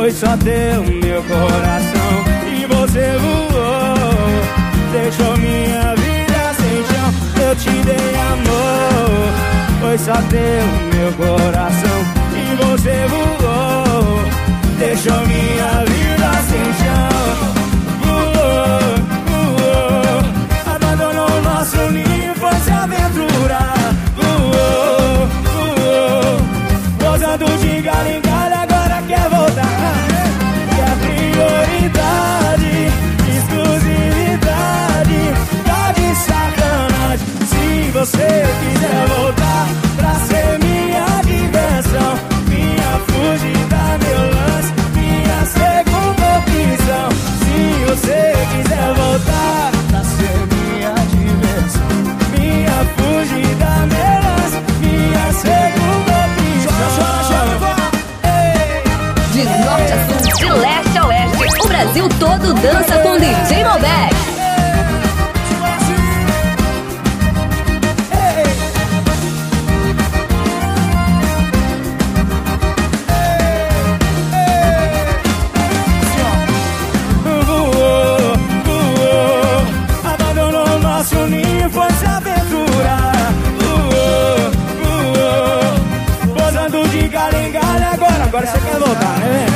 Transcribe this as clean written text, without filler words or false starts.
foi só teu meu coração. E você voou, deixou minha vida sem chão. Eu te dei amor, foi só teu meu coração. E você voou, deixou minha vida sem chão. Voou, voou, abandonou nosso ninho, foi se aventurar. Voou, voou, posando de galho em galho, agora quer voltar. E a prioridade, exclusividade, tá de sacanagem. Se você quiser voltar pra ser minha diversão, minha fugida, meu lance, minha segunda opção. Se você quiser voltar pra ser minha diversão, minha fugida, meu lance, minha segunda opção. De norte a sul, de leste a oeste, o Brasil todo dança com DJ Malbec. Voou, voou, abandonou nosso ninho, foi se aventurar. Voou, voou, posando de galho em galho, agora você quer voltar, né?